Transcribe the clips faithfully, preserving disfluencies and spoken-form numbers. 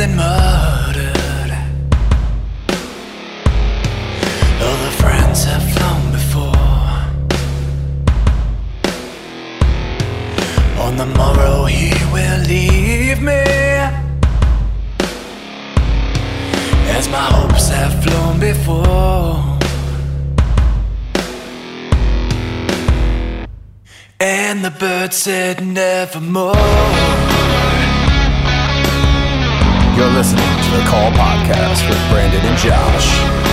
been murdered. All the friends have flown before. On the morrow he will leave me, as my hopes have flown before. And the bird said nevermore. You're listening to the Call Podcast with Brandon and Josh.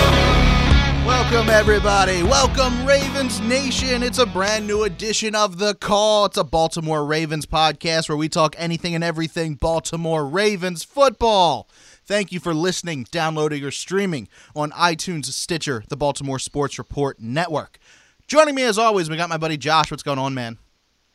Welcome, everybody. Welcome, Ravens Nation. It's a brand new edition of The Call. It's a Baltimore Ravens podcast where we talk anything and everything Baltimore Ravens football. Thank you for listening, downloading, or streaming on iTunes, Stitcher, the Baltimore Sports Report Network. Joining me, as always, we got my buddy Josh. What's going on, man?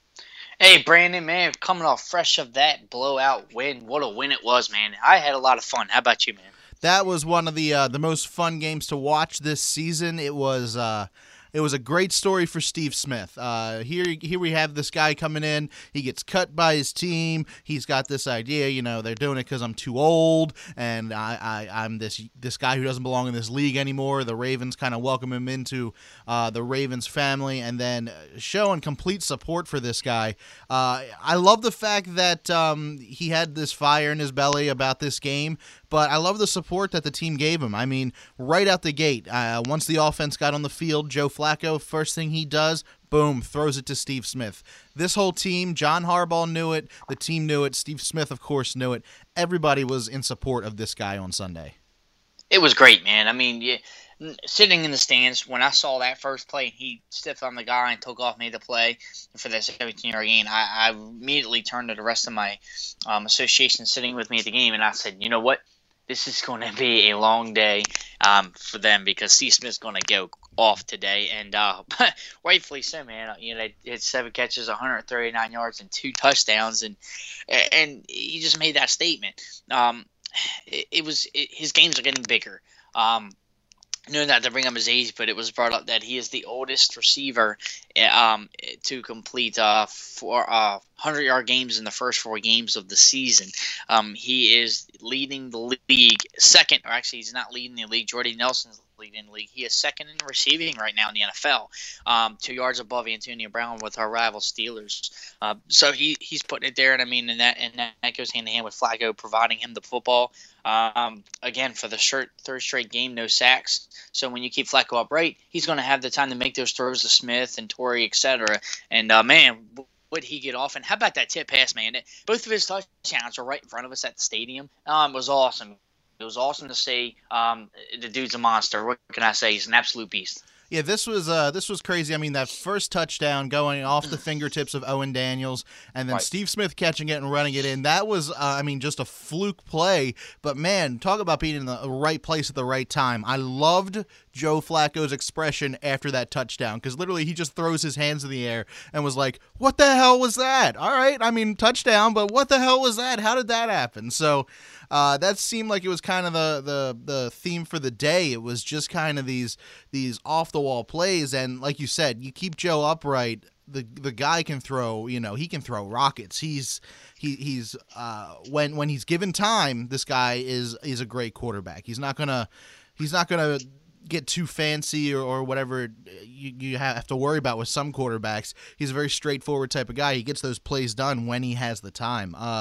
Hey, Brandon, man, coming off fresh of that blowout win. What a win it was, man. I had a lot of fun. How about you, man? That was one of the uh, the most fun games to watch this season. It was uh, it was a great story for Steve Smith. Uh, here here we have this guy coming in. He gets cut by his team. He's got this idea, you know, they're doing it because I'm too old and I, I I'm this this guy who doesn't belong in this league anymore. The Ravens kind of welcome him into uh, the Ravens family, and then showing complete support for this guy. Uh, I love the fact that um, he had this fire in his belly about this game. But I love the support that the team gave him. I mean, right out the gate, uh, once the offense got on the field, Joe Flacco, first thing he does, boom, throws it to Steve Smith. This whole team, John Harbaugh knew it, the team knew it, Steve Smith, of course, knew it. Everybody was in support of this guy on Sunday. It was great, man. I mean, you, sitting in the stands, when I saw that first play, he stiffed on the guy and took off, made the play for that seventeen-yard gain. I, I immediately turned to the rest of my um, association sitting with me at the game, and I said, you know what? This is going to be a long day um, for them because Steve Smith's going to go off today, and uh, rightfully so, man. You know, he had seven catches, one hundred thirty-nine yards, and two touchdowns, and and he just made that statement. Um, it, it was it, his games are getting bigger. Um, No, not to bring up his age, but it was brought up that he is the oldest receiver um, to complete uh, four uh, hundred-yard games in the first four games of the season. Um, he is leading the league second, or actually he's not leading the league. Jordy Nelson's leading the league. He is second in receiving right now in the N F L, um, two yards above Antonio Brown with our rival Steelers. Uh, so he he's putting it there, and I mean, and that and that goes hand in hand with Flacco providing him the football. Um, again, for the shirt, third straight game, no sacks. So when you keep Flacco upright, he's going to have the time to make those throws to Smith and Torrey, et cetera. And uh, man, would he get off? And how about that tip pass, man? Both of his touchdowns were right in front of us at the stadium. Um, it was awesome. It was awesome to see. Um, the dude's a monster. What can I say? He's an absolute beast. Yeah, this was uh, this was crazy. I mean, that first touchdown going off the fingertips of Owen Daniels, and then Right. Steve Smith catching it and running it in. That was, uh, I mean, just a fluke play. But, man, talk about being in the right place at the right time. I loved Joe Flacco's expression after that touchdown because literally he just throws his hands in the air and was like, what the hell was that? All right, I mean, touchdown, but what the hell was that? How did that happen? So uh, that seemed like it was kind of the, the, the theme for the day. It was just kind of these these off-the-wall plays, and like you said, you keep Joe upright, the the guy can throw, you know, he can throw rockets. He's he he's uh, when when he's given time, this guy is is a great quarterback. He's not gonna he's not gonna get too fancy or, or whatever you, you have to worry about with some quarterbacks. He's a very straightforward type of guy. He gets those plays done when he has the time. Uh,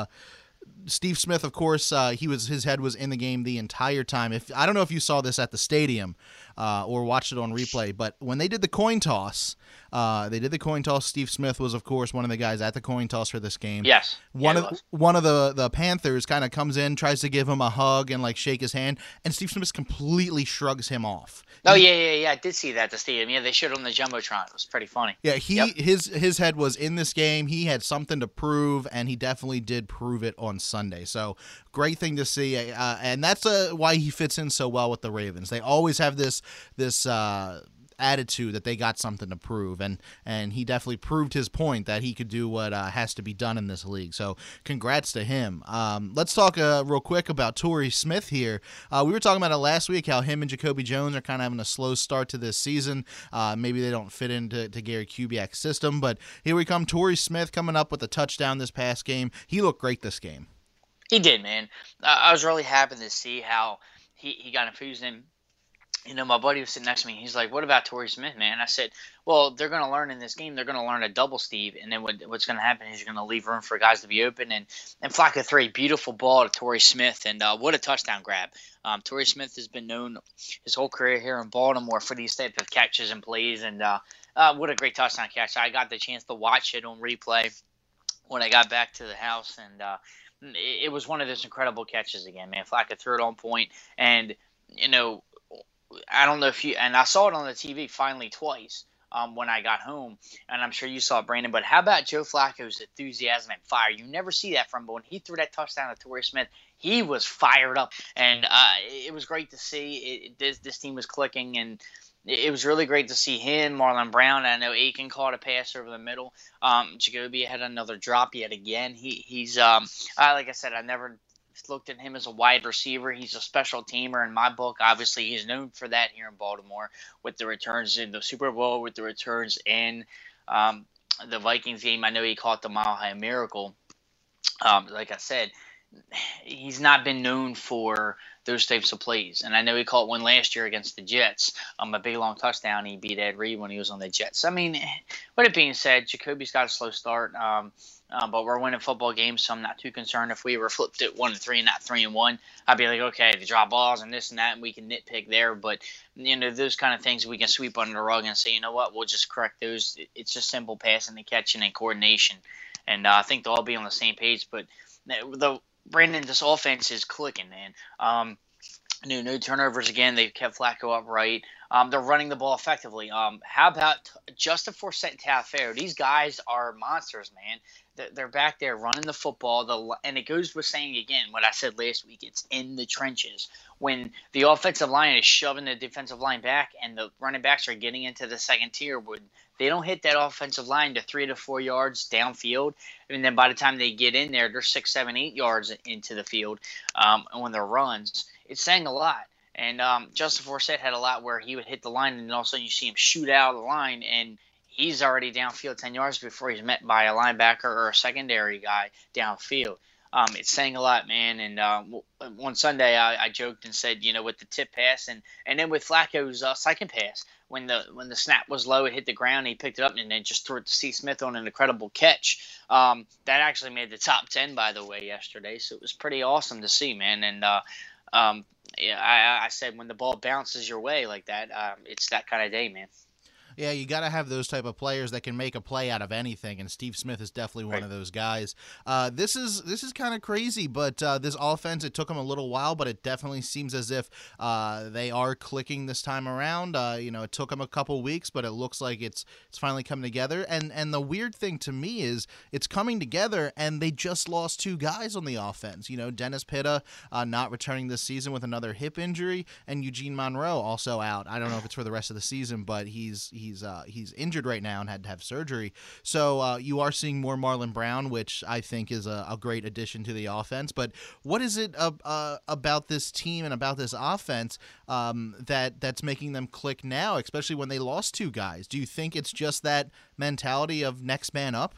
Steve Smith, of course, uh, he was his head was in the game the entire time. If I don't know if you saw this at the stadium uh, or watched it on replay, but when they did the coin toss, uh, they did the coin toss. Steve Smith was, of course, one of the guys at the coin toss for this game. Yes, one yeah, of was. one of the the Panthers kind of comes in, tries to give him a hug and like shake his hand, and Steve Smith completely shrugs him off. Oh He- yeah, yeah, yeah. I did see that at the stadium. Yeah, they showed it on the jumbotron. It was pretty funny. Yeah, he Yep. his his head was in this game. He had something to prove, and he definitely did prove it on Sunday. So great thing to see, uh, and that's uh, why he fits in so well with the Ravens. They always have this this. Uh, attitude that they got something to prove, and and he definitely proved his point that he could do what uh, has to be done in this league. So congrats to him. Um, let's talk uh, real quick about Torrey Smith here. Uh, we were talking about it last week, how him and Jacoby Jones are kind of having a slow start to this season. Uh, maybe they don't fit into to Gary Kubiak's system, but here we come. Torrey Smith coming up with a touchdown this past game. He looked great this game. He did, man. I, I was really happy to see how he, he got infused in. You know, my buddy was sitting next to me. He's like, "What about Torrey Smith, man?" I said, "Well, they're going to learn in this game. They're going to learn a double, Steve, and then what, what's going to happen is you're going to leave room for guys to be open." And and Flacco threw a beautiful ball to Torrey Smith, and uh, what a touchdown grab! Um, Torrey Smith has been known his whole career here in Baltimore for these type of catches and plays, and uh, uh, what a great touchdown catch! I got the chance to watch it on replay when I got back to the house, and uh, it, it was one of those incredible catches again, man. Flacco threw it on point, and you know. I don't know if you, and I saw it on the T V finally twice um, when I got home, and I'm sure you saw it, Brandon. But how about Joe Flacco's enthusiasm and fire? You never see that from, but when he threw that touchdown to Torrey Smith, he was fired up, and uh, it was great to see. It, this this team was clicking, and it was really great to see him, Marlon Brown. I know Aiken caught a pass over the middle. Um, Jacoby had another drop yet again. He he's um, I, like I said, I never looked at him as a wide receiver. He's a special teamer in my book. Obviously, he's known for that here in Baltimore with the returns in the Super Bowl, with the returns in um, the Vikings game. I know he caught the Mile High Miracle. Um, like I said, he's not been known for those types of plays. And I know he caught one last year against the Jets, um, a big long touchdown. He beat Ed Reed when he was on the Jets. I mean, with it being said, Jacoby's got a slow start, um, uh, but we're winning football games, so I'm not too concerned. If we were flipped it one and three and not three and one, I'd be like, okay, the drop balls and this and that, and we can nitpick there. But you know, those kind of things we can sweep under the rug and say, you know what, we'll just correct those. It's just simple passing and catching and coordination, and uh, I think they'll all be on the same page. But the Brandon, this offense is clicking, man. Um, no, no turnovers again. They've kept Flacco upright. Um, they're running the ball effectively. Um, how about Justin Forsett and Tallaferro? These guys are monsters, man. They're, they're back there running the football. The, and it goes with saying again what I said last week. It's in the trenches. When the offensive line is shoving the defensive line back and the running backs are getting into the second tier, when they don't hit that offensive line to three to four yards downfield, and then by the time they get in there, they're six, seven, eight yards into the field um, on their runs. It's saying a lot. And um, Justin Forsett had a lot where he would hit the line, and then all of a sudden you see him shoot out of the line, and he's already downfield ten yards before he's met by a linebacker or a secondary guy downfield. Um, it's saying a lot, man. And uh, one Sunday I, I joked and said, you know, with the tip pass and, and then with Flacco's uh, second pass, when the when the snap was low, it hit the ground, he picked it up and then just threw it to C. Smith on an incredible catch. Um, that actually made the top ten, by the way, yesterday. So it was pretty awesome to see, man. And uh, um, yeah, I, I said when the ball bounces your way like that, um, it's that kind of day, man. Yeah, you got to have those type of players that can make a play out of anything, and Steve Smith is definitely one Right. of those guys. Uh, this is this is kind of crazy, but uh, this offense, it took them a little while, but it definitely seems as if uh, they are clicking this time around. Uh, you know, it took them a couple weeks, but it looks like it's it's finally coming together. And and the weird thing to me is it's coming together, and they just lost two guys on the offense. You know, Dennis Pitta uh, not returning this season with another hip injury, and Eugene Monroe also out. I don't know if it's for the rest of the season, but he's he's He's uh, he's injured right now and had to have surgery. So uh, you are seeing more Marlon Brown, which I think is a, a great addition to the offense. But what is it uh, uh, about this team and about this offense um, that that's making them click now, especially when they lost two guys? Do you think it's just that mentality of next man up?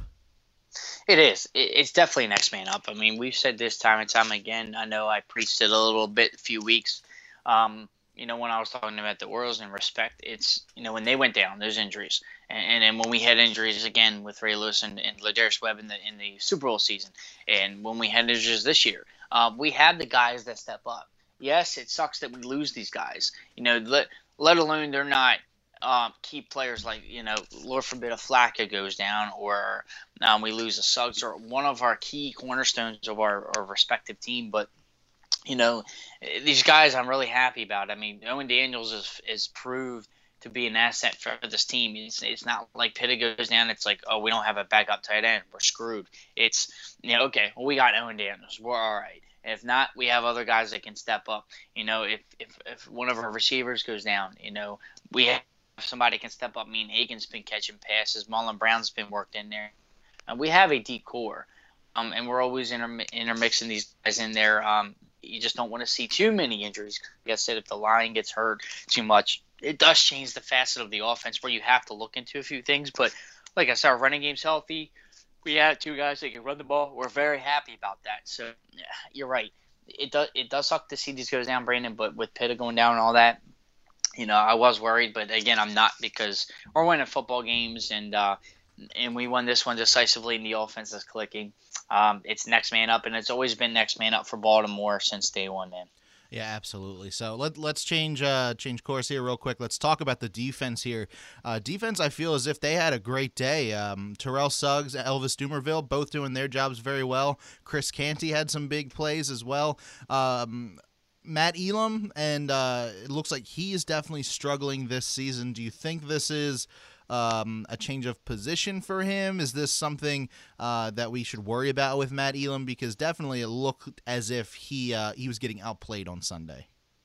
It is. It's definitely next man up. I mean, we've said this time and time again. I know I preached it a little bit a few weeks um, You know, when I was talking about the Orioles in respect, it's, you know, when they went down, those injuries. And then when we had injuries again with Ray Lewis and, and Ladarius Webb in the in the Super Bowl season, and when we had injuries this year, uh, we have the guys that step up. Yes, it sucks that we lose these guys. You know, let, let alone they're not um, key players like, you know, Lord forbid a Flacco goes down or um, we lose a Suggs or one of our key cornerstones of our, our respective team. But you know, these guys I'm really happy about. I mean, Owen Daniels is, is proved to be an asset for this team. It's, it's not like Pitta goes down. It's like, oh, we don't have a backup tight end. We're screwed. It's, you know, okay, well, we got Owen Daniels. We're all right. If not, we have other guys that can step up. You know, if, if, if one of our receivers goes down, you know, we have somebody can step up. I mean, Aiken's been catching passes. Marlon Brown's been worked in there. And we have a deep core. Um, and we're always intermi- intermixing these guys in there. Um, You just don't want to see too many injuries. Like I said, if the line gets hurt too much, it does change the facet of the offense where you have to look into a few things. But like I said, our running game's healthy. we have two guys that can run the ball. We're very happy about that. So yeah, you're right. It does it does suck to see these goes down, Brandon. But with Pitta going down and all that, you know, I was worried. But again, I'm not because we're winning football games and uh, and we won this one decisively. And the offense is clicking. Um, it's next man up, and it's always been next man up for Baltimore since day one, man. Yeah, absolutely. So let, let's change uh, change course here real quick. Let's talk about the defense here. Uh, defense, I feel as if they had a great day. Um, Terrell Suggs, Elvis Dumerville, both doing their jobs very well. Chris Canty had some big plays as well. Um, Matt Elam, and uh, it looks like he is definitely struggling this season. Do you think this is um, a change of position for him? Is this something uh, that we should worry about with Matt Elam? Because definitely it looked as if he uh, he was getting outplayed on Sunday.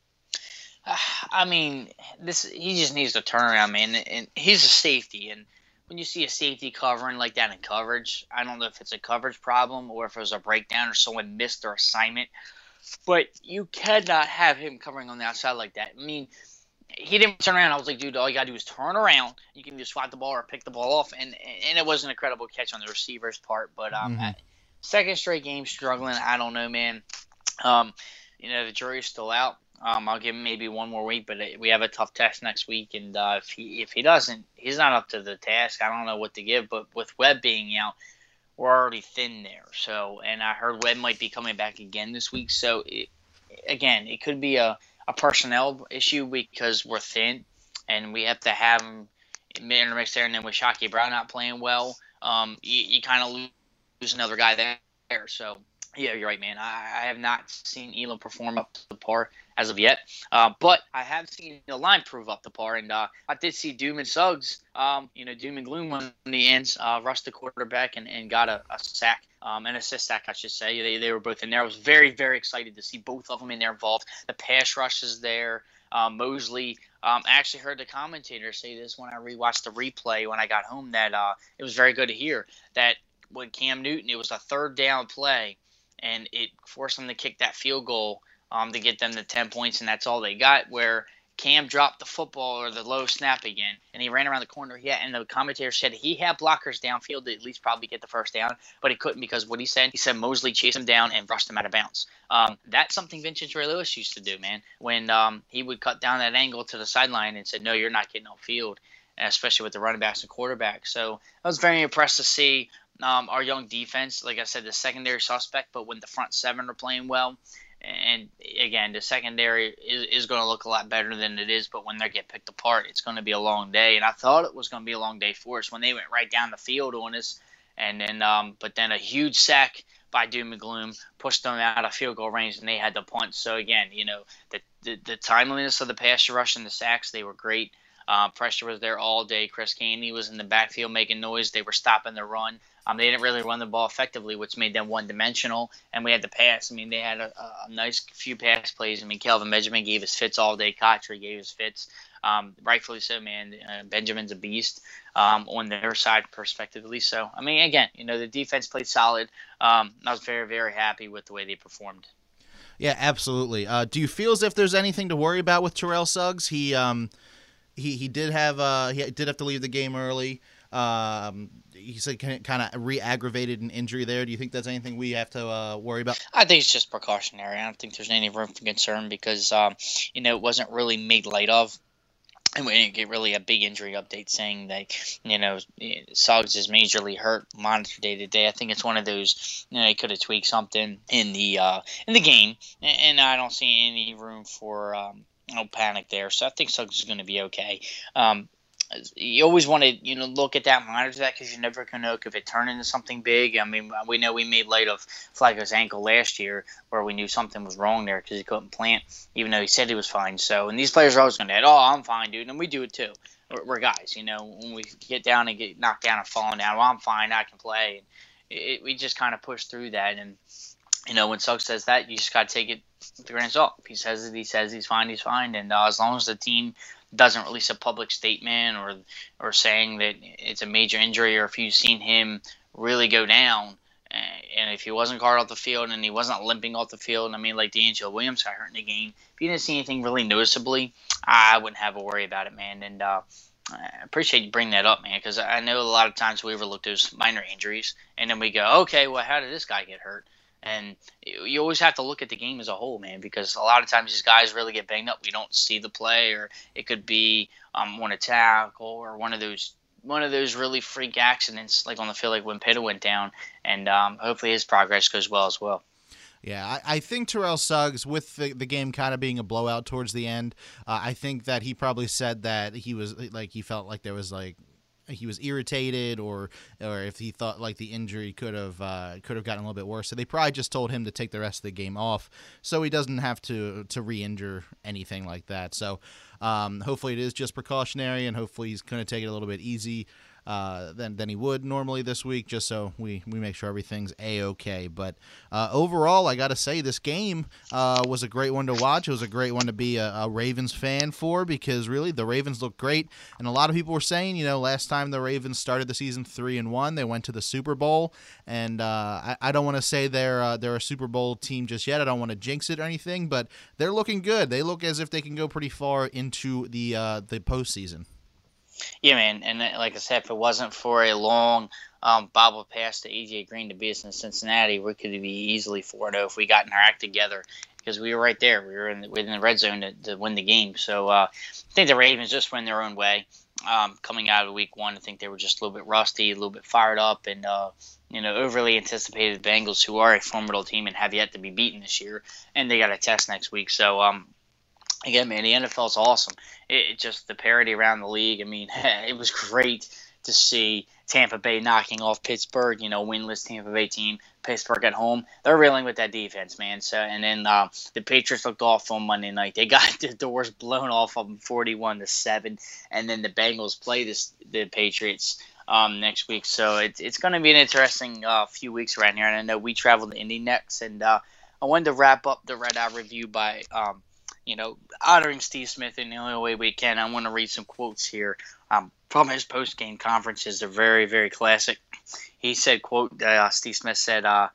I mean, this he just needs to turn around, man. And he's a safety, and when you see a safety covering like that in coverage, I don't know if it's a coverage problem or if it was a breakdown or someone missed their assignment. But you cannot have him covering on the outside like that. I mean, he didn't turn around. I was like, dude, all you got to do is turn around. You can just swat the ball or pick the ball off. And and it was an incredible catch on the receiver's part. But um, Mm-hmm. second straight game struggling. I don't know, man. Um, you know, the jury's still out. Um, I'll give him maybe one more week, but we have a tough test next week. And uh, if he if he doesn't, he's not up to the task. I don't know what to give. But with Webb being out, we're already thin there. So, and I heard Webb might be coming back again this week. So, it, again, it could be a, a personnel issue because we're thin, and we have to have him in the mix there. And then with Shockey Brown not playing well, um, you, you kind of lose another guy there. So, yeah, you're right, man. I, I have not seen Elam perform up to the par as of yet. Uh, but I have seen the line prove up the par, and uh, I did see Doom and Suggs, um, you know, Doom and Gloom on the ends, uh, rushed the quarterback and, and got a, a sack, um, an assist sack, I should say. They they were both in there. I was very, very excited to see both of them in there involved. The pass rush is there. Um, Mosley, um, I actually heard the commentator say this when I rewatched the replay when I got home, that uh, it was very good to hear that when Cam Newton, it was a third down play, and it forced them to kick that field goal um, to get them to ten points, and that's all they got, where Cam dropped the football or the low snap again, and he ran around the corner. Yeah, and the commentator said he had blockers downfield to at least probably get the first down, but he couldn't because what he said, he said Mosley chased him down and rushed him out of bounds. Um, that's something Vincent Ray Lewis used to do, man, when um, he would cut down that angle to the sideline and said, no, you're not getting on field, especially with the running backs and quarterbacks. So I was very impressed to see um, our young defense, like I said, the secondary suspect, but when the front seven are playing well. And again, the secondary is, is going to look a lot better than it is, but when they get picked apart, it's going to be a long day. And I thought it was going to be a long day for us when they went right down the field on us. And then, um, but then a huge sack by Doom and Gloom pushed them out of field goal range, and they had to punt. So again, you know, the the, the timeliness of the pass rush and the sacks, they were great. Uh, pressure was there all day. Chris Canty was in the backfield making noise. They were stopping the run. Um, they didn't really run the ball effectively, which made them one-dimensional. And we had the pass. I mean, they had a, a nice few pass plays. I mean, Kelvin Benjamin gave us fits all day. Kotry gave us fits. Um, rightfully so, man. Uh, Benjamin's a beast um, on their side, prospectively. So, I mean, again, you know, the defense played solid. Um, I was very, very happy with the way they performed. Yeah, absolutely. Uh, do you feel as if there's anything to worry about with Terrell Suggs? He um, he he did have uh, he did have to leave the game early. Um, he said kind of re-aggravated an injury there. Do you think that's anything we have to uh, worry about? I think it's just precautionary. I don't think there's any room for concern because, um, you know, it wasn't really made light of. And we didn't get really a big injury update saying that, you know, Suggs is majorly hurt, monitored day to day. I think it's one of those, you know, they could have tweaked something in the uh, in the game, and I don't see any room for um, no panic there. So I think Suggs is going to be okay. Um, you always want to, you know, look at that, monitor that, because you never can know if it turned into something big. I mean, we know we made light of Flacco's ankle last year where we knew something was wrong there because he couldn't plant, even though he said he was fine. So, and these players are always going to add, oh, I'm fine, dude, and we do it too. We're, we're guys, you know, when we get down and get knocked down and falling down, well, I'm fine, I can play. And it, we just kind of push through that, and, you know, when Suggs says that, you just got to take it with a grain of salt. If he says it, he says he's fine, he's fine, and uh, as long as the team doesn't release a public statement or or saying that it's a major injury, or if you've seen him really go down, and if he wasn't carted off the field and he wasn't limping off the field, I mean, like DeAngelo Williams got hurt in the game, if you didn't see anything really noticeably, I wouldn't have a worry about it, man. And uh, I appreciate you bringing that up, man, because I know a lot of times we overlook those minor injuries, and then we go, okay, well, how did this guy get hurt? And you always have to look at the game as a whole, man, because a lot of times these guys really get banged up. We don't see the play, or it could be um, one attack or one of those one of those really freak accidents, like on the field, like when Pitta went down. And um, hopefully his progress goes well as well. Yeah, I, I think Terrell Suggs, with the, the game kind of being a blowout towards the end, uh, I think that he probably said that he was like he felt like there was like he was irritated, or or if he thought like the injury could have uh, could have gotten a little bit worse. So they probably just told him to take the rest of the game off, so he doesn't have to to re-injure anything like that. So um, hopefully it is just precautionary, and hopefully he's going to take it a little bit easy uh, than than he would normally this week, just so we, we make sure everything's A-okay. But uh, overall, I got to say, this game uh, was a great one to watch. It was a great one to be a, a Ravens fan for, because really the Ravens look great. And a lot of people were saying, you know, last time the Ravens started the season three and one, they went to the Super Bowl. And uh, I, I don't want to say they're uh, they're a Super Bowl team just yet. I don't want to jinx it or anything, but they're looking good. They look as if they can go pretty far into the uh, the postseason. Yeah, man, and like I said, if it wasn't for a long um, bobble pass to A J Green to beat us in Cincinnati, we could be easily four and oh if we got in our act together, because we were right there. We were in the, within the red zone to, to win the game. So uh, I think the Ravens just went their own way. Um, coming out of week one, I think they were just a little bit rusty, a little bit fired up, and uh, you know, overly anticipated Bengals, who are a formidable team and have yet to be beaten this year, and they got a test next week. So um, again, man, the N F L is awesome. It, it just the parity around the league. I mean, it was great to see Tampa Bay knocking off Pittsburgh. You know, winless Tampa Bay team. Pittsburgh at home, they're reeling with that defense, man. So, and then uh, the Patriots looked off on Monday night. They got the doors blown off of them, forty-one to seven. And then the Bengals play this the Patriots um, next week. So it, it's going to be an interesting uh, few weeks around here. And I know we travel to Indy next, and uh, I wanted to wrap up the Red Eye review by. Um, You know, honoring Steve Smith in the only way we can. I want to read some quotes here um, from his post-game conferences. They're very, very classic. He said, quote, uh, Steve Smith said, uh,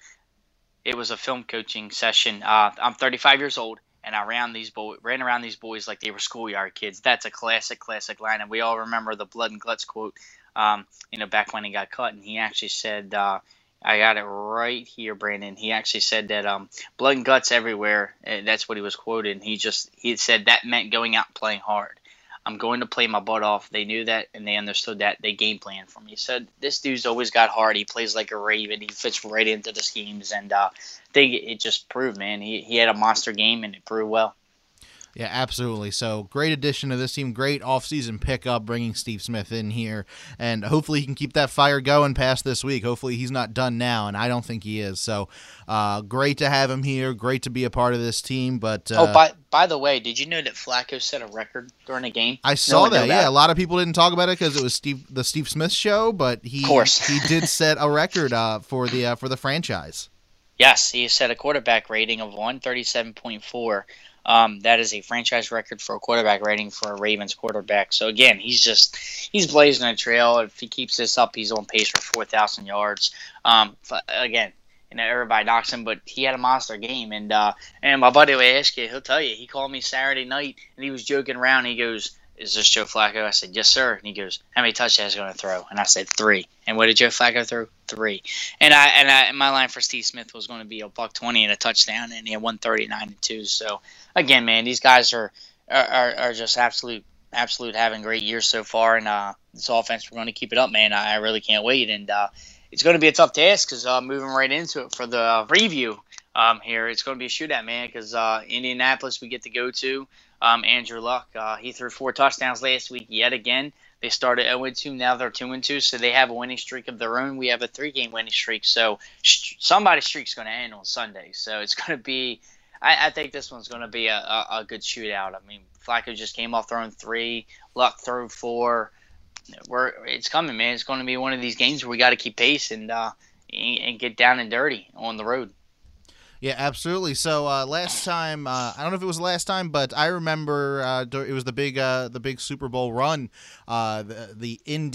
it was a film coaching session. Uh, I'm thirty-five years old, and I ran, these boy- ran around these boys like they were schoolyard kids. That's a classic, classic line. And we all remember the blood and guts quote, um, you know, back when he got cut. And he actually said, uh, I got it right here, Brandon. He actually said that um, blood and guts everywhere. And that's what he was quoted. And he just he said that meant going out and playing hard. I'm going to play my butt off. They knew that, and they understood that. They game planned for me. He said, this dude's always got heart. He plays like a Raven. He fits right into the schemes. And uh, I think it just proved, man. He, he had a monster game, and it proved well. Yeah, absolutely. So great addition to this team. Great offseason pickup, bringing Steve Smith in here. And hopefully he can keep that fire going past this week. Hopefully he's not done now, and I don't think he is. So uh, great to have him here. Great to be a part of this team. But uh, Oh, by, by the way, did you know that Flacco set a record during a game? I No saw one knew that. Yeah, that. a lot of people didn't talk about it because it was Steve, the Steve Smith show, but he Of course. he did set a record uh, for the uh, for the franchise. Yes, he set a quarterback rating of one thirty-seven point four. Um, that is a franchise record for a quarterback rating for a Ravens quarterback. So again, he's just he's blazing a trail. If he keeps this up, he's on pace for four thousand yards. Um, f- again, you know, everybody knocks him, but he had a monster game. And uh, and my buddy Ashke, he'll tell you, he called me Saturday night and he was joking around. He goes, "Is this Joe Flacco?" I said, "Yes, sir." And he goes, "How many touchdowns are you going to throw?" And I said, three. And what did Joe Flacco throw? Three. And I and I and my line for Steve Smith was going to be a buck twenty and a touchdown, and he had one thirty-nine and two. So again, man, these guys are are, are just absolute absolute having great years so far, and uh, this offense, we're going to keep it up, man. I, I really can't wait, and uh, it's going to be a tough task because uh, moving right into it for the uh, review um, here, it's going to be a shootout, man, because uh, Indianapolis we get to go to. Um, Andrew Luck, uh, he threw four touchdowns last week yet again. They started oh and two, now they're two and two, so they have a winning streak of their own. We have a three-game winning streak, so sh- somebody's streak's going to end on Sunday. So it's going to be I, I think this one's going to be a, a, a good shootout. I mean, Flacco just came off throwing three, Luck threw four. We're, it's coming, man. It's going to be one of these games where we got to keep pace and uh, and get down and dirty on the road. Yeah, absolutely. So uh, last time, uh, I don't know if it was the last time, but I remember uh, it was the big, uh, the big Super Bowl run. Uh, the, the Indy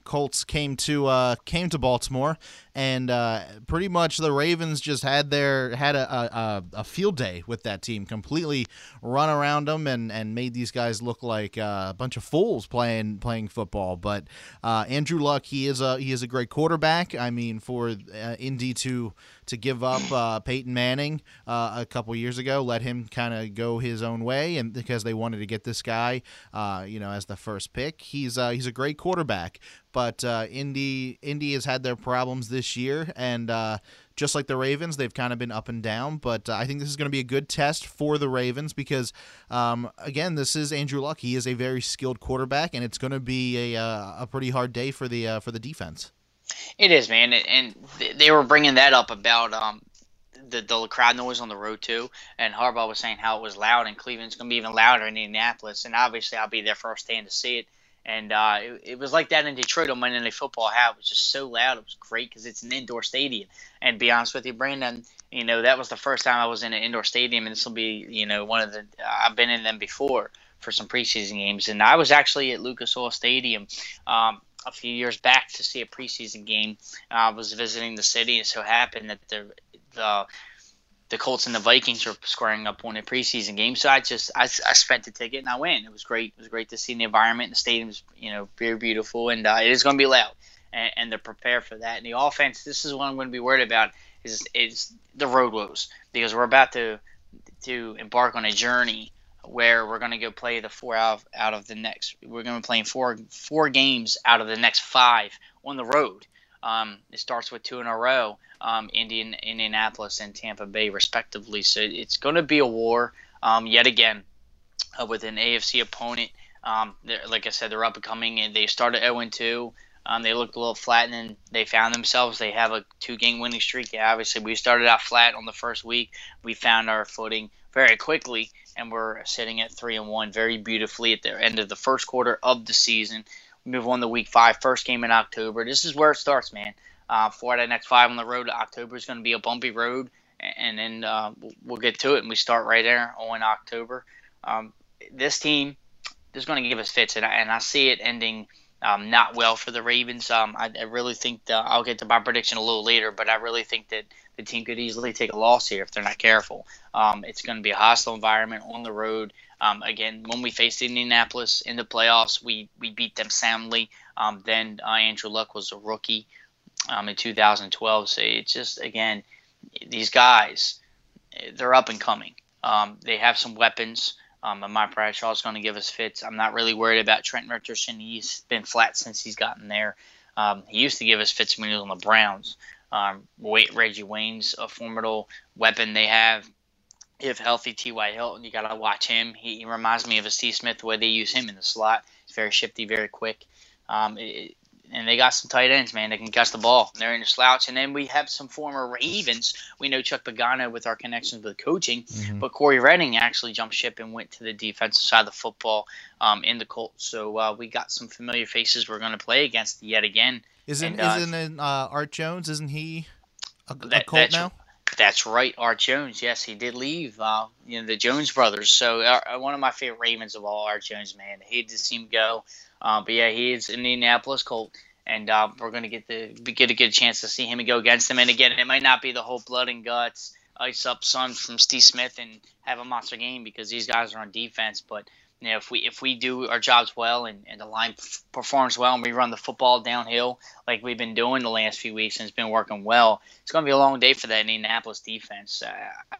Colts came to uh, came to Baltimore, and uh, pretty much the Ravens just had their had a, a, a field day with that team. Completely run around them and, and made these guys look like uh, a bunch of fools playing playing football. But uh, Andrew Luck, he is a he is a great quarterback. I mean, for uh, Indy to to give up uh, Peyton Manning uh, a couple years ago, let him kind of go his own way, and because they wanted to get this guy, uh, you know, as the first pick. He's uh, he's a great quarterback, but uh, Indy Indy has had their problems this year, and uh, just like the Ravens, they've kind of been up and down. But uh, I think this is going to be a good test for the Ravens because, um, again, this is Andrew Luck. He is a very skilled quarterback, and it's going to be a uh, a pretty hard day for the uh, for the defense. It is, man, and they were bringing that up about um, the the crowd noise on the road too. And Harbaugh was saying how it was loud in Cleveland. It's going to be even louder in Indianapolis, and obviously I'll be there firsthand to see it. And uh, it, it was like that in Detroit on Monday Night Football. How it was just so loud. It was great because it's an indoor stadium. And to be honest with you, Brandon, you know that was the first time I was in an indoor stadium, and this will be, you know, one of the I've been in them before for some preseason games, and I was actually at Lucas Oil Stadium um, a few years back to see a preseason game. I was visiting the city, and so happened that the the the Colts and the Vikings were squaring up on a preseason game. So I just I, I spent the ticket and I went. It was great. It was great to see the environment. The stadium's, you know, very beautiful, and uh, it is going to be loud, and, and they're prepared for that. And the offense, this is what I'm going to be worried about is is the road woes, because we're about to to embark on a journey where we're going to go play the four out of, out of the next. We're going to be playing four four games out of the next five on the road. Um, it starts with two in a row, um, Indian, Indianapolis and Tampa Bay, respectively. So it's going to be a war um, yet again uh, with an A F C opponent. Um, like I said, they're up and coming, and they started oh and two. Um, they looked a little flat, and then they found themselves. They have a two-game winning streak. Yeah, obviously, we started out flat on the first week. We found our footing very quickly, and we're sitting at three and one very beautifully at the end of the first quarter of the season. We move on to week five, first game in October. This is where it starts, man. Uh, four out of the next five on the road. October is going to be a bumpy road, and then uh, we'll get to it, and we start right there on October. Um, this team is going to give us fits, and I, and I see it ending um, not well for the Ravens. Um, I, I really think that I'll get to my prediction a little later, but I really think that the team could easily take a loss here if they're not careful. Um, it's going to be a hostile environment on the road. Um, again, when we faced Indianapolis in the playoffs, we, we beat them soundly. Um, then uh, Andrew Luck was a rookie um, in two thousand twelve. So it's just, again, these guys, they're up and coming. Um, they have some weapons. Um, and Mike Bradshaw is going to give us fits. I'm not really worried about Trent Richardson. He's been flat since he's gotten there. Um, he used to give us fits when he was on the Browns. Um, Reggie Wayne's a formidable weapon they have. If healthy, T Y. Hilton, you got to watch him. He, he reminds me of a Steve Smith, the way they use him in the slot. He's very shifty, very quick. Um, it, and they got some tight ends, man. They can catch the ball. They're in a slouch. And then we have some former Ravens. We know Chuck Pagano with our connections with coaching. Mm-hmm. But Corey Redding actually jumped ship and went to the defensive side of the football um, in the Colts. So uh, we got some familiar faces we're going to play against yet again. Isn't, and, uh, isn't uh, Art Jones, isn't he a, that, a Colt now? That's right, Art Jones. Yes, he did leave. Uh, you know, the Jones brothers. So uh, one of my favorite Ravens of all, Art Jones, man. He did see him go. Uh, but yeah, he is an Indianapolis Colt, and uh, we're going to get the get a good chance to see him and go against him. And again, it might not be the whole blood and guts, ice up sun from Steve Smith and have a monster game because these guys are on defense. But you know, if we if we do our jobs well and, and the line f- performs well and we run the football downhill like we've been doing the last few weeks and it's been working well, it's going to be a long day for that Indianapolis defense. Uh,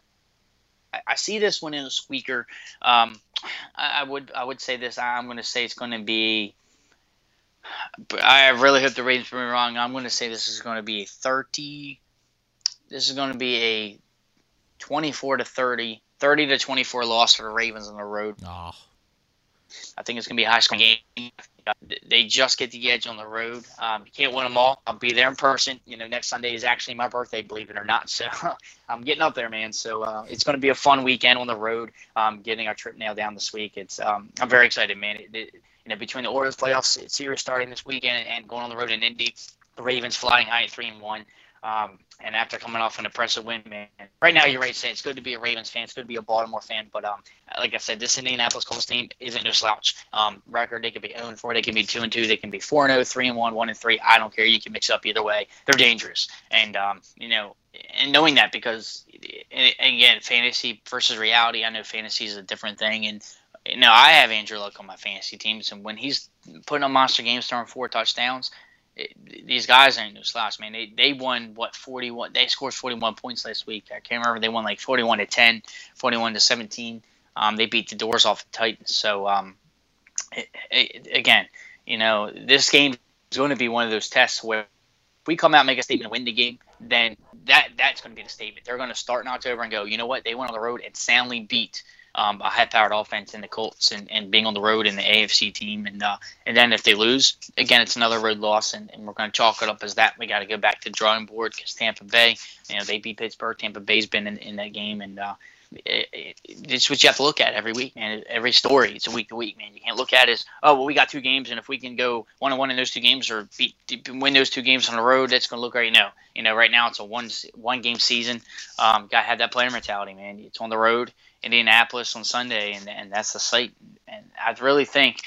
I, I see this one in a squeaker. Um, I, I would I would say this. I'm going to say it's going to be. I really hope the Ravens prove me wrong. I'm going to say this is going to be a thirty. This is going to be a twenty-four to thirty, thirty to twenty-four loss for the Ravens on the road. Oh. I think it's going to be a high-scoring game. They just get the edge on the road. Um, you can't win them all. I'll be there in person. You know, next Sunday is actually my birthday, believe it or not. So I'm getting up there, man. So uh, it's going to be a fun weekend on the road. Um, getting our trip nailed down this week. It's um, I'm very excited, man. It, it, you know, between the Orioles playoffs series starting this weekend and going on the road in Indy, the Ravens flying high at three and one. Um, and after coming off an impressive win, man, right now you're right, saying it's good to be a Ravens fan, it's good to be a Baltimore fan, but um, like I said, this Indianapolis Colts team isn't no slouch. Um, record, they could be zero and four, they can be two and two, they can be four and zero, three and one, one and three. I don't care. You can mix up either way. They're dangerous, and um, you know, and knowing that because and again, fantasy versus reality. I know fantasy is a different thing, and you know, I have Andrew Luck on my fantasy teams, and when he's putting on monster games, throwing four touchdowns. It, these guys ain't no slouch, man. They they won what forty-one. They scored forty-one points last week. I can't remember. They won like forty-one to ten, forty-one to seventeen. Um, they beat the doors off the Titans. So um, it, it, again, you know, this game is going to be one of those tests where if we come out and make a statement and win the game, then that that's going to be the statement. They're going to start in October and go, you know what? They went on the road and soundly beat Um, a high-powered offense in the Colts and, and being on the road in the A F C team. And uh, and then if they lose, again, it's another road loss, and, and we're going to chalk it up as that. We got to go back to the drawing board because Tampa Bay, you know, they beat Pittsburgh. Tampa Bay's been in, in that game, and uh, it, it, it's what you have to look at every week, man. Every story, it's a week to week, man. You can't look at it as, oh, well, we got two games, and if we can go one and one in those two games or beat, win those two games on the road, that's going to look great. No, you know, right now it's a one one game season. Um, got to have that player mentality, man. It's on the road. Indianapolis on Sunday, and and that's the site. And I really think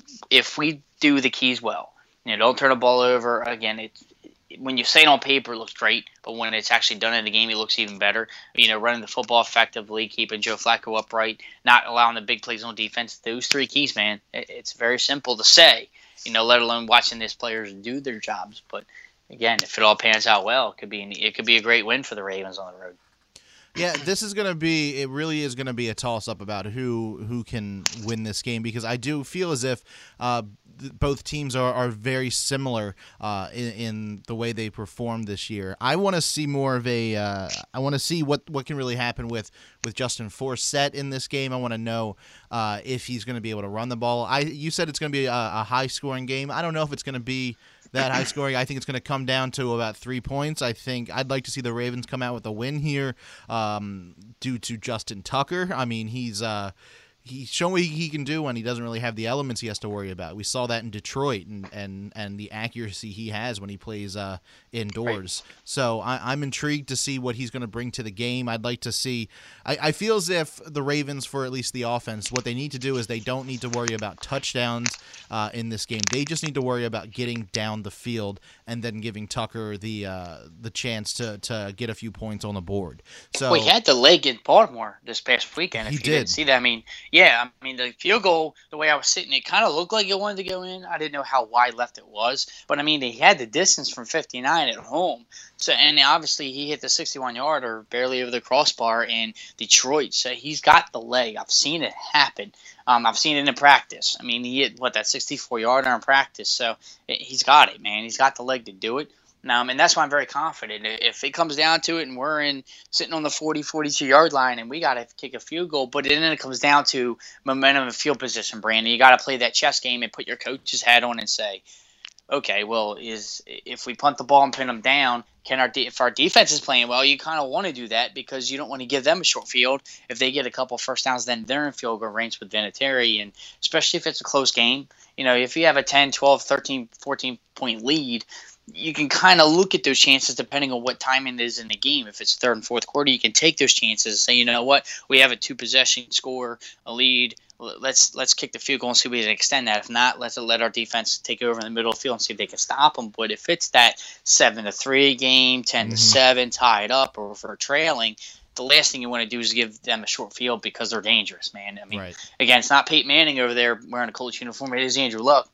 if we do the keys well, you know, don't turn the ball over. Again, it when you say it on paper, it looks great, but when it's actually done in the game, it looks even better. You know, running the football effectively, keeping Joe Flacco upright, not allowing the big plays on defense. Those three keys, man. It, it's very simple to say, you know, let alone watching these players do their jobs. But again, if it all pans out well, it could be an, it could be a great win for the Ravens on the road. Yeah, this is going to be – it really is going to be a toss-up about who who can win this game because I do feel as if uh, th- both teams are, are very similar uh, in, in the way they perform this year. I want to see more of a uh, – I want to see what, what can really happen with, with Justin Forsett in this game. I want to know uh, if he's going to be able to run the ball. I You said it's going to be a, a high-scoring game. I don't know if it's going to be – that high scoring. I think it's going to come down to about three points. I think I'd like to see the Ravens come out with a win here um, due to Justin Tucker. I mean, he's uh, he's shown what he can do when he doesn't really have the elements he has to worry about. We saw that in Detroit and, and, and the accuracy he has when he plays uh, indoors. Right. So I, I'm intrigued to see what he's going to bring to the game. I'd like to see I, I feel as if the Ravens, for at least the offense, what they need to do is they don't need to worry about touchdowns uh, in this game. They just need to worry about getting down the field and then giving Tucker the uh, the chance to, to get a few points on the board. So well, he had the leg in Baltimore this past weekend. If he you did. didn't see that, I mean, yeah, I mean the field goal, the way I was sitting, it kind of looked like it wanted to go in. I didn't know how wide left it was, but I mean, he had the distance from fifty-nine at home. So, and obviously he hit the sixty-one yarder barely over the crossbar in Detroit. So he's got the leg. I've seen it happen. Um, I've seen it in practice. I mean, he hit what that sixty-four yarder in practice. So it, he's got it, man. He's got the leg to do it. Um, and that's why I'm very confident. If it comes down to it and we're in sitting on the forty, forty-two yard line and we got to kick a field goal, but then it comes down to momentum and field position, Brandon. You got to play that chess game and put your coach's hat on and say, okay, well, is if we punt the ball and pin them down, can our de- if our defense is playing well, you kind of want to do that because you don't want to give them a short field. If they get a couple first downs, then they're in field goal range with Vinatieri, and especially if it's a close game. You know, if you have a ten, twelve, thirteen, fourteen point lead, you can kind of look at those chances depending on what timing it is in the game. If it's third and fourth quarter, you can take those chances and say, you know what, we have a two possession score, a lead. Let's let's kick the field goal and see if we can extend that. If not, let's let our defense take over in the middle of the field and see if they can stop them. But if it's that seven to three game, ten to seven, tied up, or if we're trailing, the last thing you want to do is give them a short field because they're dangerous, man. I mean, right. Again, it's not Peyton Manning over there wearing a Colts uniform. It is Andrew Luck,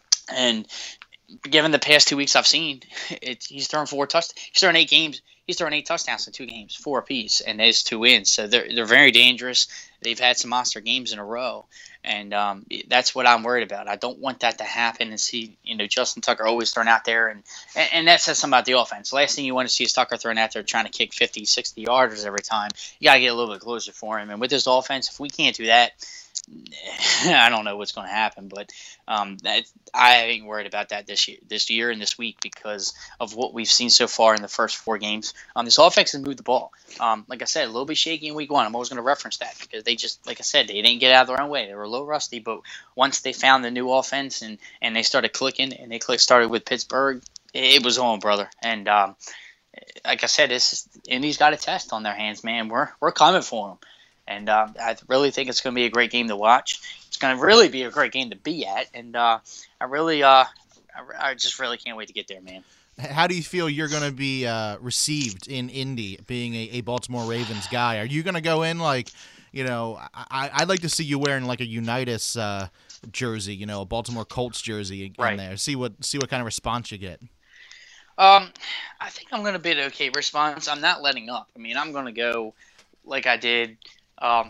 and given the past two weeks I've seen, it, he's throwing four touchdowns. He's throwing eight games. He's throwing eight touchdowns in two games, four apiece, and there's two wins. So they're they're very dangerous. They've had some monster games in a row, and um, that's what I'm worried about. I don't want that to happen and see you know Justin Tucker always thrown out there, and, and, and that says something about the offense. Last thing you want to see is Tucker thrown out there trying to kick fifty, sixty yarders every time. You got to get a little bit closer for him, and with this offense, if we can't do that, I don't know what's going to happen, but um, that, I ain't worried about that this year, this year and this week because of what we've seen so far in the first four games. Um, this offense has moved the ball. Um, like I said, a little bit shaky in week one. I'm always going to reference that because they just, like I said, they didn't get out of their own way. They were a little rusty, but once they found the new offense and, and they started clicking, and they click started with Pittsburgh, it was on, brother. And um, like I said, this Indy's got a test on their hands, man. We're we're coming for them, and uh, I really think it's going to be a great game to watch. It's going to really be a great game to be at, and uh, I really, uh, I, I just really can't wait to get there, man. How do you feel you're going to be uh, received in Indy, being a, a Baltimore Ravens guy? Are you going to go in like, you know, I, I'd like to see you wearing like a Unitas uh, jersey, you know, a Baltimore Colts jersey in right. there. See what see what kind of response you get. Um, I think I'm going to be an okay response. I'm not letting up. I mean, I'm going to go like I did um,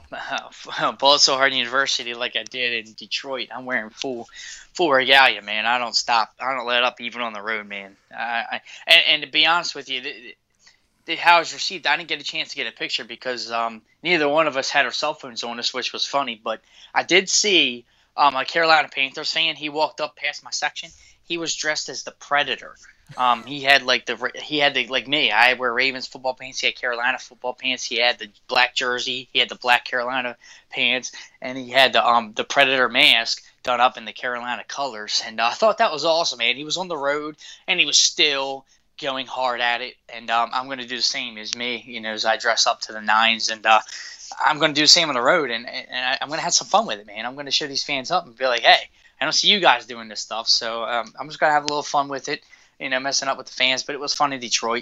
Ball So Hard University, like I did in Detroit. I'm wearing full full regalia, man. I don't stop. I don't let up even on the road, man. I, I and, and to be honest with you, the, the, how it was received, I didn't get a chance to get a picture because um, neither one of us had our cell phones on us, which was funny. But I did see um, a Carolina Panthers fan. He walked up past my section. He was dressed as the Predator. Um, he had like the he had the like me. I wear Ravens football pants. He had Carolina football pants. He had the black jersey. He had the black Carolina pants, and he had the um the Predator mask done up in the Carolina colors. And uh, I thought that was awesome, man. He was on the road, and he was still going hard at it. And um, I'm going to do the same as me, you know, as I dress up to the nines, and uh, I'm going to do the same on the road, and and I'm going to have some fun with it, man. I'm going to show these fans up and be like, hey, I don't see you guys doing this stuff, so um, I'm just going to have a little fun with it. You know, messing up with the fans, but it was fun in Detroit.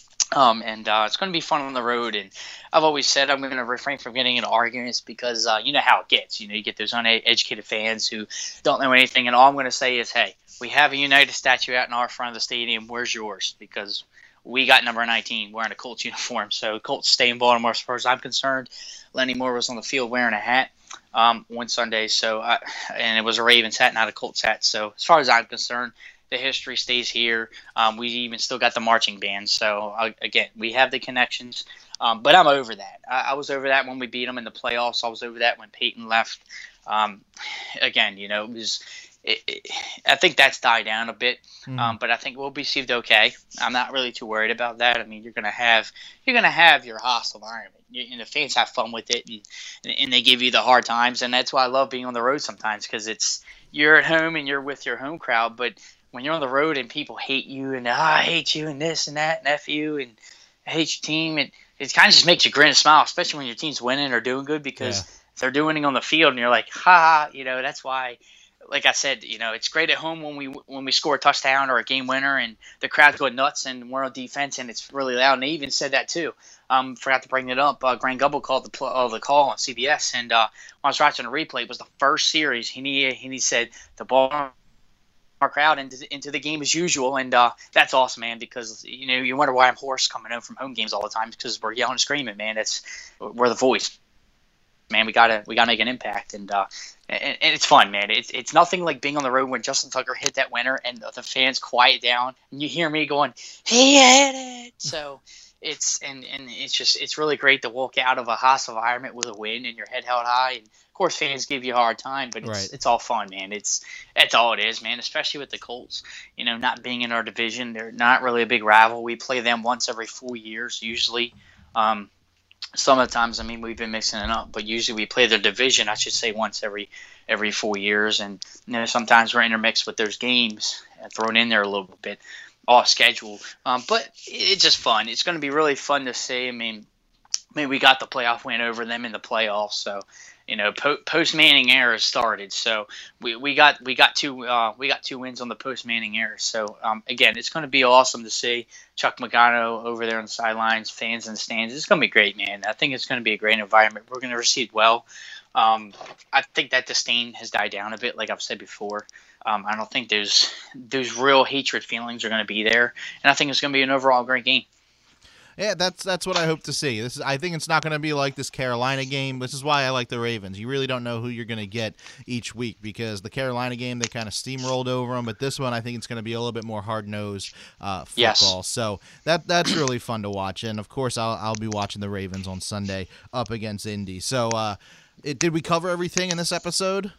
Um, and uh, it's going to be fun on the road. And I've always said I'm going to refrain from getting into arguments because uh, you know how it gets. You know, you get those uneducated fans who don't know anything. And all I'm going to say is, hey, we have a United statue out in our front of the stadium. Where's yours? Because we got number nineteen wearing a Colts uniform. So Colts stay in Baltimore as far as I'm concerned. Lenny Moore was on the field wearing a hat um, one Sunday. So I, and it was a Ravens hat, not a Colts hat. So as far as I'm concerned, the history stays here. Um, we even still got the marching band. So, uh, again, we have the connections. Um, but I'm over that. I, I was over that when we beat them in the playoffs. I was over that when Peyton left. Um, again, you know, it was. It, it, I think that's died down a bit. Mm. Um, but I think we'll be received okay. I'm not really too worried about that. I mean, you're gonna have you're gonna have your hostile environment. You, and the fans have fun with it, and and they give you the hard times. And that's why I love being on the road sometimes because it's you're at home and you're with your home crowd, but when you're on the road and people hate you and oh, I hate you and this and that and F you and I hate your team, and it kind of just makes you grin and smile, especially when your team's winning or doing good because yeah. they're doing it on the field and you're like, ha, you know, that's why, like I said, you know, it's great at home when we when we score a touchdown or a game winner and the crowd's going nuts and we're on defense and it's really loud. And they even said that too. Um, forgot to bring it up. Uh, Grant Gumbel called the pl- uh, the call on C B S, and uh, when I was watching the replay, it was the first series. He he said the ball. Our crowd into, into the game as usual, and uh, that's awesome, man. Because you know you wonder why I'm hoarse coming home from home games all the time because we're yelling and screaming, man. That's we're the voice, man. We gotta we gotta make an impact, and uh, and, and it's fun, man. It's it's nothing like being on the road when Justin Tucker hit that winner and the, the fans quiet down and you hear me going, he hit it. So it's and and it's just it's really great to walk out of a hostile environment with a win and your head held high. And of course, fans give you a hard time, but it's right. it's all fun, man. It's that's all it is, man. Especially with the Colts, you know, not being in our division, they're not really a big rival. We play them once every four years, usually. Um, some of the times, I mean, we've been mixing it up, but usually we play their division, I should say, once every every four years. And you know, sometimes we're intermixed with those games, uh, thrown in there a little bit off schedule. Um, but it's just fun. It's going to be really fun to see. I mean, I mean, we got the playoff win over them in the playoffs, so. You know, po- post Manning era started, so we, we got we got two uh, we got two wins on the post Manning era. So um, again, it's going to be awesome to see Chuck Pagano over there on the sidelines, fans in the stands. It's going to be great, man. I think it's going to be a great environment. We're going to receive well. Um, I think that disdain has died down a bit, like I've said before. Um, I don't think those those real hatred feelings are going to be there, and I think it's going to be an overall great game. Yeah, that's that's what I hope to see. This is, I think it's not going to be like this Carolina game. This is why I like the Ravens. You really don't know who you're going to get each week because the Carolina game, they kind of steamrolled over them. But this one, I think it's going to be a little bit more hard-nosed uh, football. Yes. So that that's really fun to watch. And, of course, I'll, I'll be watching the Ravens on Sunday up against Indy. So uh, it, did we cover everything in this episode?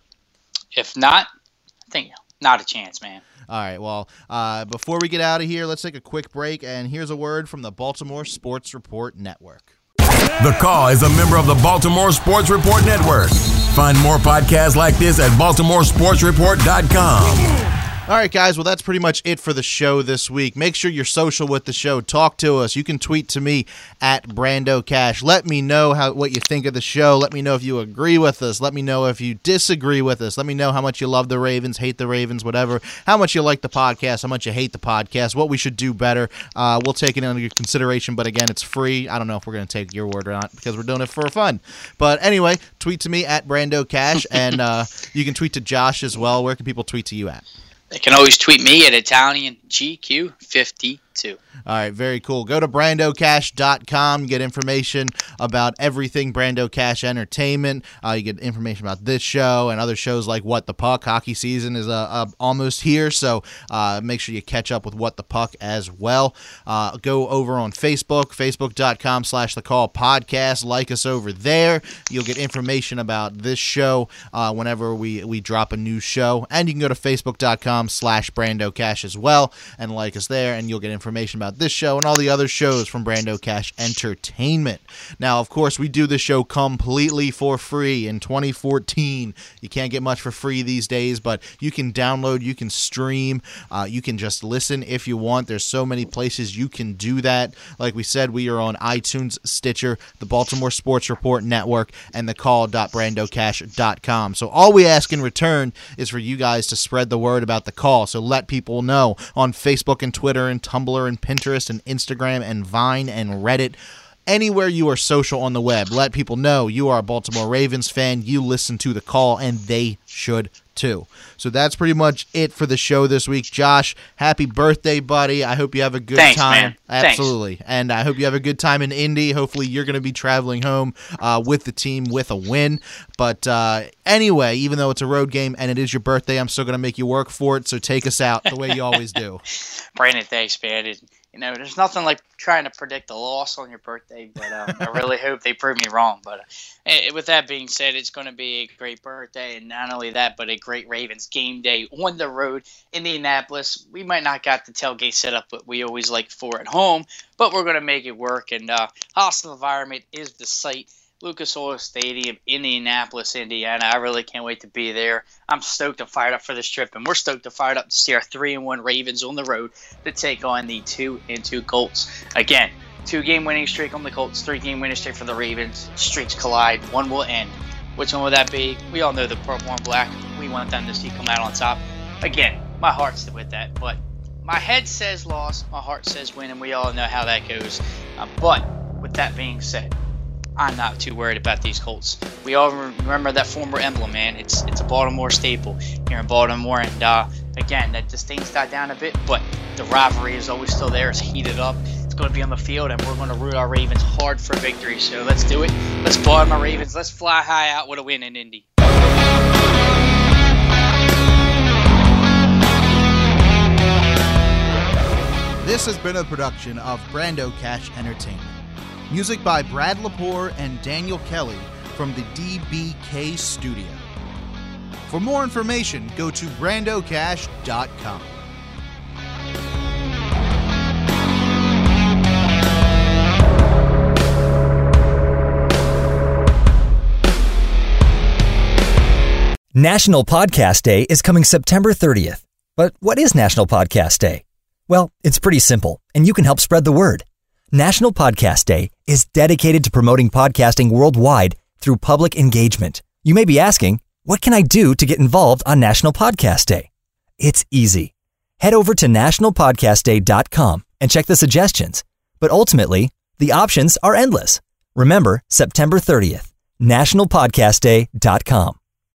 If not, I think not a chance, man. All right, well, uh, before we get out of here, let's take a quick break, and here's a word from the Baltimore Sports Report Network. The Call is a member of the Baltimore Sports Report Network. Find more podcasts like this at baltimore sports report dot com. All right, guys. Well, that's pretty much it for the show this week. Make sure you're social with the show. Talk to us. You can tweet to me at Brando Cash. Let me know how what you think of the show. Let me know if you agree with us. Let me know if you disagree with us. Let me know how much you love the Ravens, hate the Ravens, whatever. How much you like the podcast, how much you hate the podcast, what we should do better. Uh, we'll take it under consideration, but again, it's free. I don't know if we're going to take your word or not because we're doing it for fun. But anyway, tweet to me at Brando Cash, and uh, you can tweet to Josh as well. Where can people tweet to you at? They can always tweet me at Italian G Q fifty-two. All right, very cool. Go to Brando Cash dot com. Get information about everything Brando Cash Entertainment. Uh, you get information about this show and other shows like What the Puck. Hockey season is uh, uh, almost here, so uh, make sure you catch up with What the Puck as well. Uh, go over on Facebook, facebook dot com slash the call podcast. Like us over there. You'll get information about this show uh, whenever we, we drop a new show. And you can go to facebook dot com slash Brando Cash as well and like us there, and you'll get information about this show and all the other shows from Brando Cash Entertainment. Now, of course, we do this show completely for free in twenty fourteen. You can't get much for free these days, but you can download, you can stream, uh, you can just listen if you want. There's so many places you can do that. Like we said, we are on iTunes, Stitcher, the Baltimore Sports Report Network, and the call dot brando cash dot com. So all we ask in return is for you guys to spread the word about the call. So let people know on Facebook and Twitter and Tumblr and Pinterest and Instagram and Vine and Reddit. Anywhere you are social on the web, let people know you are a Baltimore Ravens fan, you listen to the call, and they should too. So that's pretty much it for the show this week. Josh, happy birthday, buddy. I hope you have a good Thanks, time. Man. Absolutely. Thanks. And I hope you have a good time in Indy. Hopefully you're going to be traveling home uh, with the team with a win. But uh, anyway, even though it's a road game and it is your birthday, I'm still going to make you work for it. So take us out the way you always do. Brandon, thanks, man. It, you know, there's nothing like trying to predict a loss on your birthday, but um, I really hope they prove me wrong. But uh, with that being said, it's going to be a great birthday, and not only that, but a great Ravens game day on the road in Indianapolis. We might not got the tailgate set up, but we always like for at home, but we're going to make it work, and uh, hostile environment is the site. Lucas Oil Stadium, Indianapolis, Indiana. I really can't wait to be there. I'm stoked and fired up for this trip, and we're stoked and fired up to see our three and one Ravens on the road to take on the two and two Colts. Again, two-game winning streak on the Colts, three-game winning streak for the Ravens. Streaks collide. One will end. Which one will that be? We all know the purple and black. We want them to see come out on top. Again, my heart's with that, but my head says loss, my heart says win, and we all know how that goes. Uh, but with that being said, I'm not too worried about these Colts. We all remember that former emblem, man. It's it's a Baltimore staple here in Baltimore. And, uh, again, that disdain's died down a bit, but the rivalry is always still there. It's heated up. It's going to be on the field, and we're going to root our Ravens hard for victory. So let's do it. Let's Baltimore Ravens. Let's fly high out with a win in Indy. This has been a production of Brando Cash Entertainment. Music by Brad Lepore and Daniel Kelly from the D B K Studio. For more information, go to brando cash dot com. National Podcast Day is coming September thirtieth. But what is National Podcast Day? Well, it's pretty simple, and you can help spread the word. National Podcast Day is dedicated to promoting podcasting worldwide through public engagement. You may be asking, what can I do to get involved on National Podcast Day? It's easy. Head over to national podcast day dot com and check the suggestions. But ultimately, the options are endless. Remember, September thirtieth, national podcast day dot com.